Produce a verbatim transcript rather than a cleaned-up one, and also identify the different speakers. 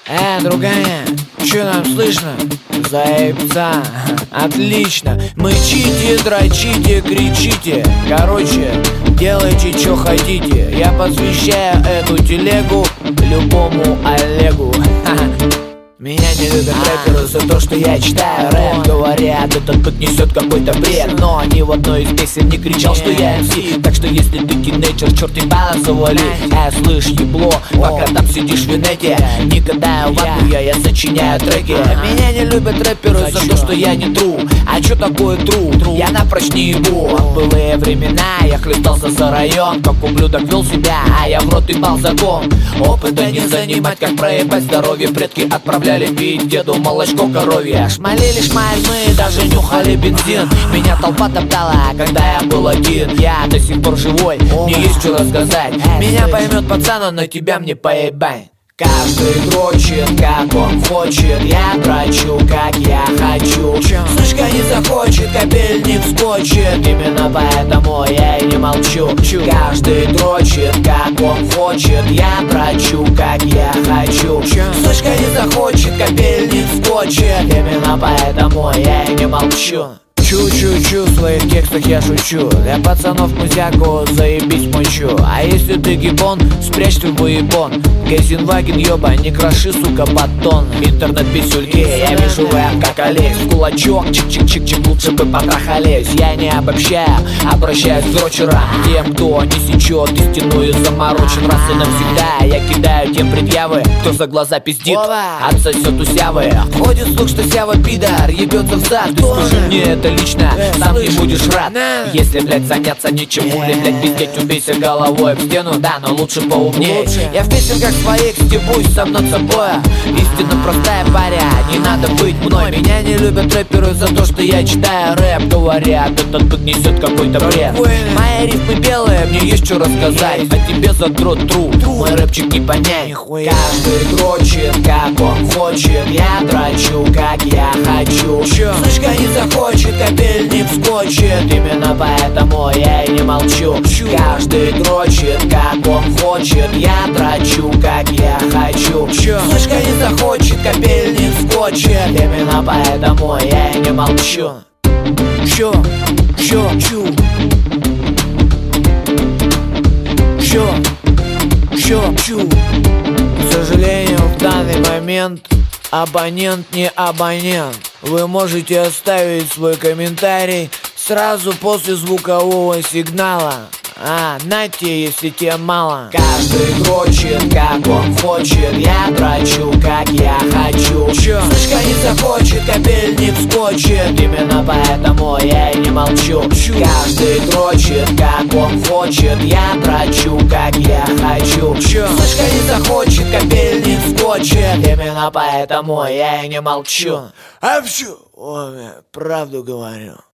Speaker 1: Э, другая, чё нам слышно? Заебца, отлично. Мычите, дрочите, кричите. Короче, делайте, чё хотите. Я посвящаю эту телегу любому Олегу. Меня не любят рэперы за то, что я читаю рэп. Говорят, этот бык несет какой-то бред, но ни в одной из песен не кричал, что я эм си. Так что если ты тинейджер, черт ебало завали. Э, слышь, ебло, пока там сидишь в инете, не кидаю вату, я, я сочиняю треки. Меня не любят рэперы за то, что я не тру. А чё такое тру? Я напрочь не ебу. В былые времена я хлестался за район, как ублюдок вел себя, а я в рот ебал закон. Опыта не занимать, как проебать здоровье. Предки отправляли пить деду молочко коровье. Шмалили шмаль, мы даже нюхали бензин. Меня толпа топтала, когда я был один. Я до сих пор живой, мне есть что рассказать. Меня поймет пацан, а на тебя мне поебать. Каждый дрочит, как он хочет. Я дрочу, как я хочу. Слышка не захочет, капель не вскочит. Именно поэтому я и не молчу. Каждый дрочит, как он хочет. Я дрочу, как я хочу. Слышка не захочет, капель не вскочит. Именно поэтому я и не молчу. Чу-чу-чу, в своих текстах я шучу. Для пацанов музяку заебись мочу. А если ты гибон, спрячь твой выебон. Гейзенваген, ёба, не кроши, сука, батон. Интернет-писюльки, я вижу рэп как Олесь. В кулачок, чик-чик-чик-чик, лучше бы потрахались. Я не обобщаю, обращаюсь к дрочерам. Тем, кто не сечет истину и заморочен. Раз и навсегда я кидаю тем предъявы. Кто за глаза пиздит, отсосет у сявы. Ходит слух, что сява пидор ебется в зад. Ты скажи мне это лично, сам не будешь рад. Если, блядь, заняться ничем, или, блядь, пиздеть, убейся головой об стену. Да, но лучше поумнее. Я в песенках своих стебусь сам над собой. Истинно простая паря, не надо быть мной. Меня не любят рэперы за то, что я читаю рэп. Говорят, этот бык несет какой-то бред. Мои рифмы белые, мне есть что рассказать. А тебе задрот тру, мой рэпчик не понять. Каждый дрочит, как он хочет. Я дрочу, как я хочу. Слышка не захочет, капель не вскочит. Именно поэтому я и не молчу. Каждый дрочит, как он хочет. Я дрочу, как я хочу. Слышка не захочет, капель не вскочит. Именно поэтому я и не молчу. Чё, чё, чу. Чё, чё, чу. К сожалению, в данный момент абонент не абонент. Вы можете оставить свой комментарий сразу после звукового сигнала. А, нате, если тебе мало. Каждый дрочит, как он хочет. Я дрочу, как я хочу. Слышка не захочет, капель не вскочит. Именно поэтому я и не молчу. Каждый дрочит, как он хочет. Я дрочу, как я хочу. Слышка не захочет, капель не вскочит. Именно поэтому я и не молчу. А всё, ой, правду говорю.